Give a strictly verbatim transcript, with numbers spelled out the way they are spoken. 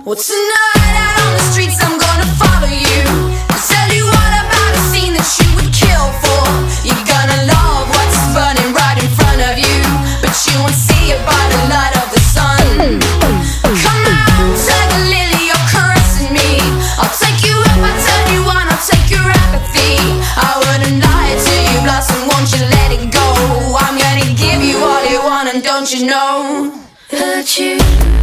Well, tonight out on the streets I'm gonna follow you, tell you all about a scene that you would kill for. You're gonna love what's burning right in front of you, but you won't see it by the light of the sun. Come out, take a lily, you're caressing me. I'll take you up, I'll turn you on, I'll take your apathy. I wouldn't lie to you, blossom, won't you let it go? I'm gonna give you all you want, and don't you know that you